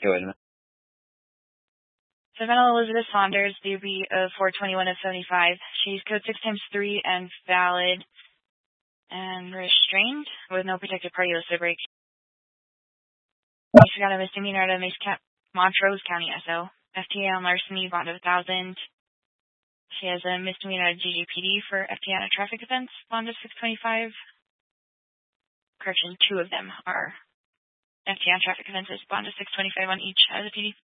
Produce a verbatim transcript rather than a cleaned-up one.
Go ahead. Savannah Elizabeth Saunders, D B of four twenty-one of seventy-five. She's code six times three and valid and restrained with no protected party listed break. She's got a misdemeanor out of Montrose County S O. F T A on larceny, bond of one thousand dollars. She has a misdemeanor at G G P D for F T A on a traffic offense, bond of six twenty-five. Correction, two of them are F T A on traffic offenses, bond of six twenty-five on each as a P D.